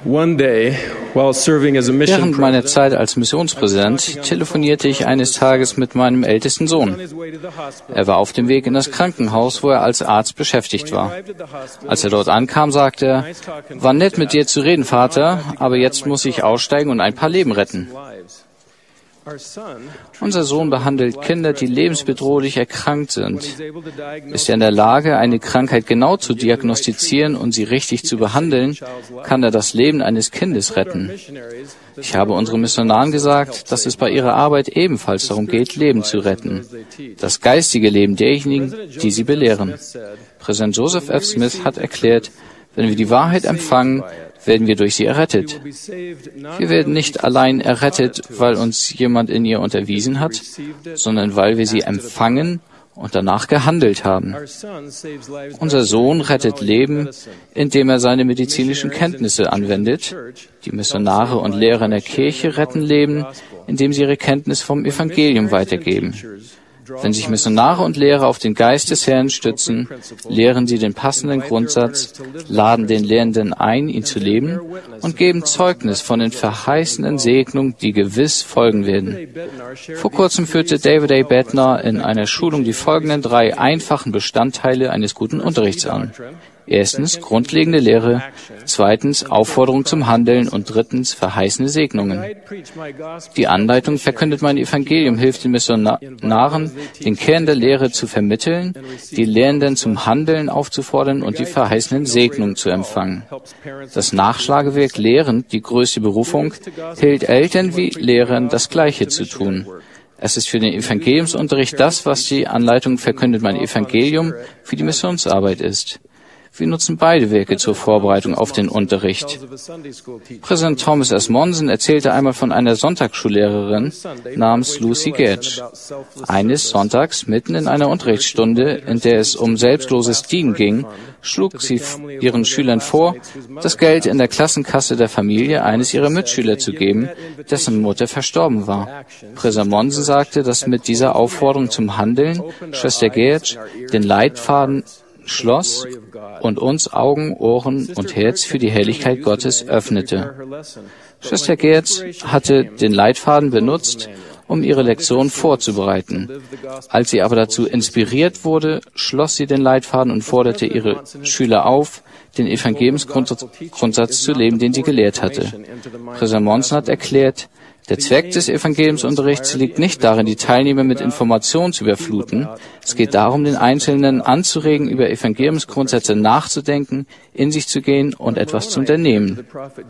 Während meiner Zeit als Missionspräsident telefonierte ich eines Tages mit meinem ältesten Sohn. Er war auf dem Weg in das Krankenhaus, wo er als Arzt beschäftigt war. Als er dort ankam, sagte er: "War nett mit dir zu reden, Vater, aber jetzt muss ich aussteigen und ein paar Leben retten." Unser Sohn behandelt Kinder, die lebensbedrohlich erkrankt sind. Ist er in der Lage, eine Krankheit genau zu diagnostizieren und sie richtig zu behandeln, kann er das Leben eines Kindes retten. Ich habe unseren Missionaren gesagt, dass es bei ihrer Arbeit ebenfalls darum geht, Leben zu retten. Das geistige Leben derjenigen, die sie belehren. Präsident Joseph F. Smith hat erklärt, wenn wir die Wahrheit empfangen, werden wir durch sie errettet. Wir werden nicht allein errettet, weil uns jemand in ihr unterwiesen hat, sondern weil wir sie empfangen und danach gehandelt haben. Unser Sohn rettet Leben, indem er seine medizinischen Kenntnisse anwendet. Die Missionare und Lehrer in der Kirche retten Leben, indem sie ihre Kenntnis vom Evangelium weitergeben. Wenn sich Missionare und Lehrer auf den Geist des Herrn stützen, lehren sie den passenden Grundsatz, laden den Lehrenden ein, ihn zu leben und geben Zeugnis von den verheißenen Segnungen, die gewiss folgen werden. Vor kurzem führte David A. Bednar in einer Schulung die folgenden 3 einfachen Bestandteile eines guten Unterrichts an. Erstens grundlegende Lehre, zweitens Aufforderung zum Handeln und drittens verheißene Segnungen. Die Anleitung verkündet mein Evangelium hilft den Missionaren, den Kern der Lehre zu vermitteln, die Lehrenden zum Handeln aufzufordern und die verheißenen Segnungen zu empfangen. Das Nachschlagewerk Lehren, die größte Berufung, hilft Eltern wie Lehrern, das Gleiche zu tun. Es ist für den Evangeliumsunterricht das, was die Anleitung verkündet mein Evangelium für die Missionsarbeit ist. Wir nutzen beide Werke zur Vorbereitung auf den Unterricht. Präsident Thomas S. Monson erzählte einmal von einer Sonntagsschullehrerin namens Lucy Gage. Eines Sonntags, mitten in einer Unterrichtsstunde, in der es um selbstloses Dienen ging, schlug sie ihren Schülern vor, das Geld in der Klassenkasse der Familie eines ihrer Mitschüler zu geben, dessen Mutter verstorben war. Präsident Monson sagte, dass mit dieser Aufforderung zum Handeln Schwester Gage den Leitfaden schloss und uns Augen, Ohren und Herz für die Herrlichkeit Gottes öffnete. Schwester Gerz hatte den Leitfaden benutzt, um ihre Lektion vorzubereiten. Als sie aber dazu inspiriert wurde, schloss sie den Leitfaden und forderte ihre Schüler auf, den Evangeliumsgrundsatz zu leben, den sie gelehrt hatte. Präsident Monson hat erklärt, der Zweck des Evangeliumsunterrichts liegt nicht darin, die Teilnehmer mit Informationen zu überfluten. Es geht darum, den Einzelnen anzuregen, über Evangeliumsgrundsätze nachzudenken, in sich zu gehen und etwas zu unternehmen.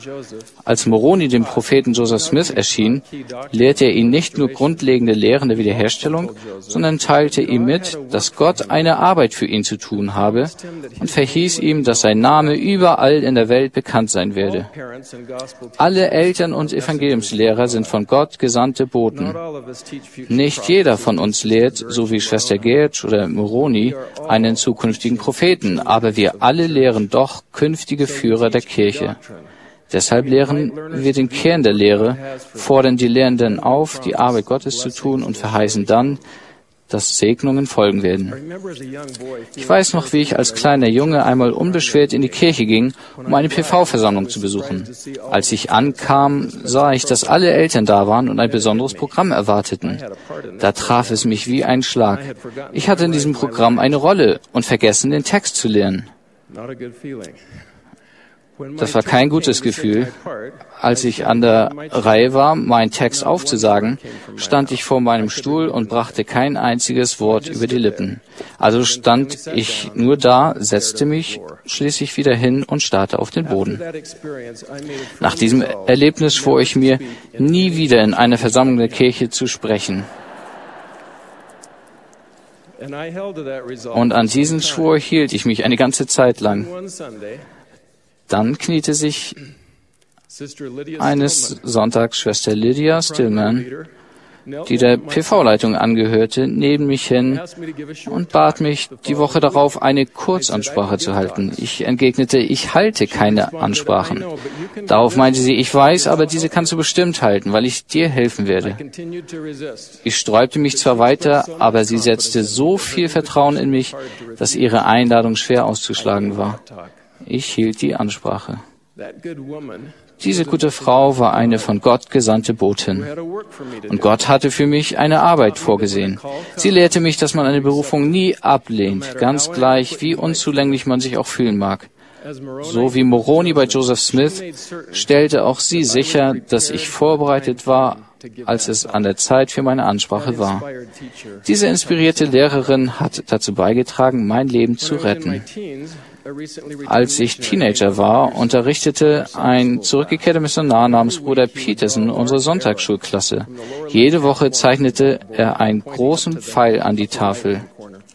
Als Moroni dem Propheten Joseph Smith erschien, lehrte er ihn nicht nur grundlegende Lehren der Wiederherstellung, sondern teilte ihm mit, dass Gott eine Arbeit für ihn zu tun habe und verhieß ihm, dass sein Name überall in der Welt bekannt sein werde. Alle Eltern und Evangeliumslehrer sind von Gott gesandte Boten. Nicht jeder von uns lehrt, so wie Schwester Gertsch oder Moroni, einen zukünftigen Propheten, aber wir alle lehren doch künftige Führer der Kirche. Deshalb lehren wir den Kern der Lehre, fordern die Lehrenden auf, die Arbeit Gottes zu tun und verheißen dann, dass Segnungen folgen werden. Ich weiß noch, wie ich als kleiner Junge einmal unbeschwert in die Kirche ging, um eine PV-Versammlung zu besuchen. Als ich ankam, sah ich, dass alle Eltern da waren und ein besonderes Programm erwarteten. Da traf es mich wie ein Schlag. Ich hatte in diesem Programm eine Rolle und vergessen, den Text zu lernen. Das war kein gutes Gefühl. Als ich an der Reihe war, meinen Text aufzusagen, stand ich vor meinem Stuhl und brachte kein einziges Wort über die Lippen. Also stand ich nur da, setzte mich schließlich wieder hin und starrte auf den Boden. Nach diesem Erlebnis schwor ich mir, nie wieder in einer Versammlung der Kirche zu sprechen. Und an diesen Schwur hielt ich mich eine ganze Zeit lang. Dann kniete sich eines Sonntags Schwester Lydia Stillman, die der PV-Leitung angehörte, neben mich hin und bat mich, die Woche darauf eine Kurzansprache zu halten. Ich entgegnete, ich halte keine Ansprachen. Darauf meinte sie, ich weiß, aber diese kannst du bestimmt halten, weil ich dir helfen werde. Ich sträubte mich zwar weiter, aber sie setzte so viel Vertrauen in mich, dass ihre Einladung schwer auszuschlagen war. Ich hielt die Ansprache. Diese gute Frau war eine von Gott gesandte Botin. Und Gott hatte für mich eine Arbeit vorgesehen. Sie lehrte mich, dass man eine Berufung nie ablehnt, ganz gleich, wie unzulänglich man sich auch fühlen mag. So wie Moroni bei Joseph Smith stellte auch sie sicher, dass ich vorbereitet war, als es an der Zeit für meine Ansprache war. Diese inspirierte Lehrerin hat dazu beigetragen, mein Leben zu retten. Als ich Teenager war, unterrichtete ein zurückgekehrter Missionar namens Bruder Peterson unsere Sonntagsschulklasse. Jede Woche zeichnete er einen großen Pfeil an die Tafel.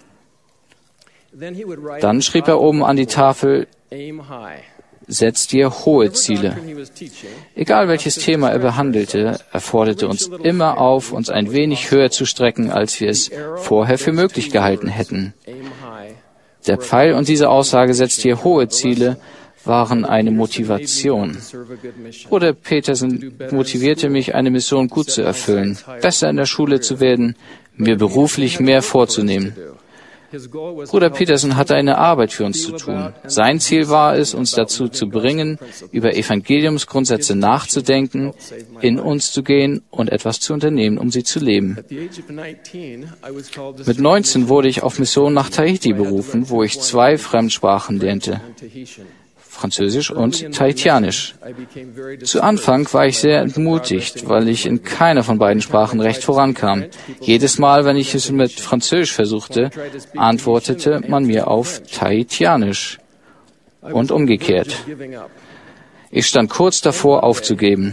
Dann schrieb er oben an die Tafel: Setz dir hohe Ziele. Egal welches Thema er behandelte, er forderte uns immer auf, uns ein wenig höher zu strecken, als wir es vorher für möglich gehalten hätten. Der Pfeil und diese Aussage, setzt dir hohe Ziele, waren eine Motivation. Bruder Peterson motivierte mich, eine Mission gut zu erfüllen, besser in der Schule zu werden, mir beruflich mehr vorzunehmen. Bruder Peterson hatte eine Arbeit für uns zu tun. Sein Ziel war es, uns dazu zu bringen, über Evangeliumsgrundsätze nachzudenken, in uns zu gehen und etwas zu unternehmen, um sie zu leben. Mit 19 wurde ich auf Mission nach Tahiti berufen, wo ich 2 Fremdsprachen lernte: Französisch und Tahitianisch. Zu Anfang war ich sehr entmutigt, weil ich in keiner von beiden Sprachen recht vorankam. Jedes Mal, wenn ich es mit Französisch versuchte, antwortete man mir auf Tahitianisch und umgekehrt. Ich stand kurz davor, aufzugeben.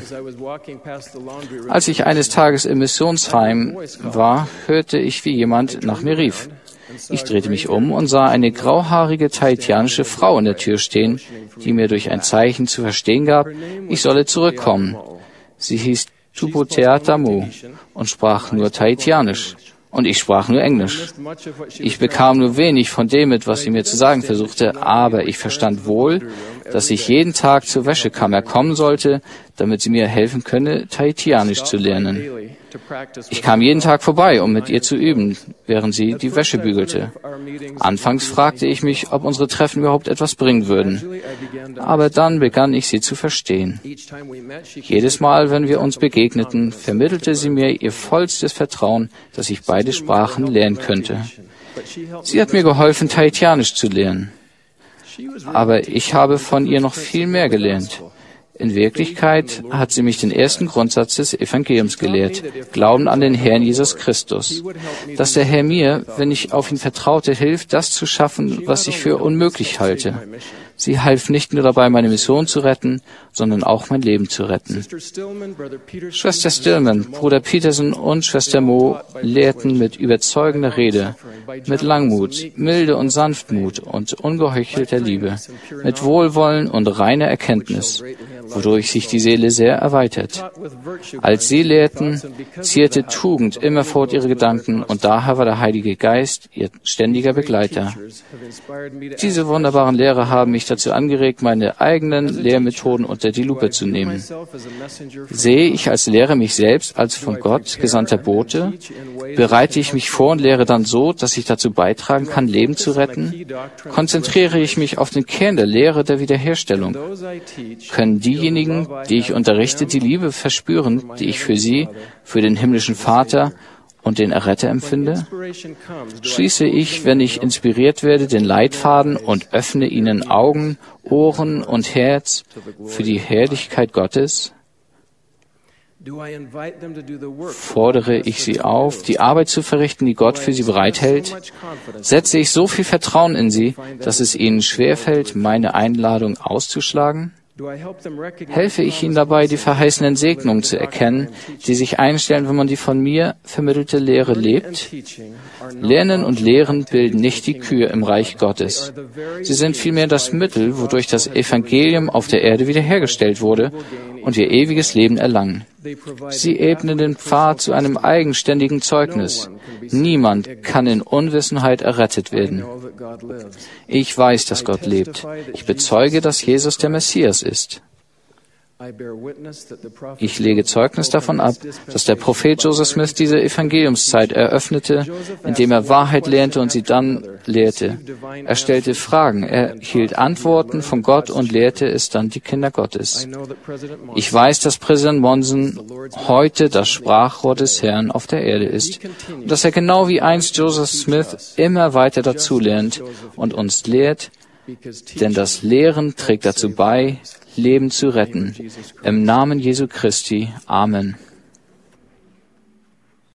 Als ich eines Tages im Missionsheim war, hörte ich, wie jemand nach mir rief. Ich drehte mich um und sah eine grauhaarige tahitianische Frau in der Tür stehen, die mir durch ein Zeichen zu verstehen gab, ich solle zurückkommen. Sie hieß Tupotea Tamu und sprach nur Tahitianisch. Und ich sprach nur Englisch. Ich bekam nur wenig von dem mit, was sie mir zu sagen versuchte, aber ich verstand wohl, dass ich jeden Tag zur Wäschekammer kommen sollte, damit sie mir helfen könne, Tahitianisch zu lernen. Ich kam jeden Tag vorbei, um mit ihr zu üben, während sie die Wäsche bügelte. Anfangs fragte ich mich, ob unsere Treffen überhaupt etwas bringen würden. Aber dann begann ich sie zu verstehen. Jedes Mal, wenn wir uns begegneten, vermittelte sie mir ihr vollstes Vertrauen, dass ich beide Sprachen lernen könnte. Sie hat mir geholfen, Tahitianisch zu lernen. Aber ich habe von ihr noch viel mehr gelernt. In Wirklichkeit hat sie mich den ersten Grundsatz des Evangeliums gelehrt: Glauben an den Herrn Jesus Christus. Dass der Herr mir, wenn ich auf ihn vertraute, hilft, das zu schaffen, was ich für unmöglich halte. Sie half nicht nur dabei, meine Mission zu retten, sondern auch mein Leben zu retten. Schwester Stillman, Bruder Peterson und Schwester Mo lehrten mit überzeugender Rede, mit Langmut, Milde und Sanftmut und ungeheuchelter Liebe, mit Wohlwollen und reiner Erkenntnis, wodurch sich die Seele sehr erweitert. Als sie lehrten, zierte Tugend immerfort ihre Gedanken, und daher war der Heilige Geist ihr ständiger Begleiter. Diese wunderbaren Lehrer haben mich dazu angeregt, meine eigenen Lehrmethoden unter die Lupe zu nehmen. Sehe ich als Lehrer mich selbst als von Gott gesandter Bote? Bereite ich mich vor und lehre dann so, dass ich dazu beitragen kann, Leben zu retten? Konzentriere ich mich auf den Kern der Lehre der Wiederherstellung? Können diejenigen, die ich unterrichte, die Liebe verspüren, die ich für sie, für den himmlischen Vater und den Erretter empfinde? Schließe ich, wenn ich inspiriert werde, den Leitfaden und öffne ihnen Augen, Ohren und Herz für die Herrlichkeit Gottes? Fordere ich sie auf, die Arbeit zu verrichten, die Gott für sie bereithält? Setze ich so viel Vertrauen in sie, dass es ihnen schwerfällt, meine Einladung auszuschlagen? Helfe ich ihnen dabei, die verheißenen Segnungen zu erkennen, die sich einstellen, wenn man die von mir vermittelte Lehre lebt? Lernen und Lehren bilden nicht die Kür im Reich Gottes. Sie sind vielmehr das Mittel, wodurch das Evangelium auf der Erde wiederhergestellt wurde und wir ewiges Leben erlangen. Sie ebnen den Pfad zu einem eigenständigen Zeugnis. Niemand kann in Unwissenheit errettet werden. Ich weiß, dass Gott lebt. Ich bezeuge, dass Jesus der Messias ist. Ich lege Zeugnis davon ab, dass der Prophet Joseph Smith diese Evangeliumszeit eröffnete, indem er Wahrheit lehrte und sie dann lehrte. Er stellte Fragen, er hielt Antworten von Gott und lehrte es dann die Kinder Gottes. Ich weiß, dass Präsident Monson heute das Sprachrohr des Herrn auf der Erde ist und dass er genau wie einst Joseph Smith immer weiter dazulernt und uns lehrt, denn das Lehren trägt dazu bei, Leben zu retten. Im Namen Jesu Christi. Amen.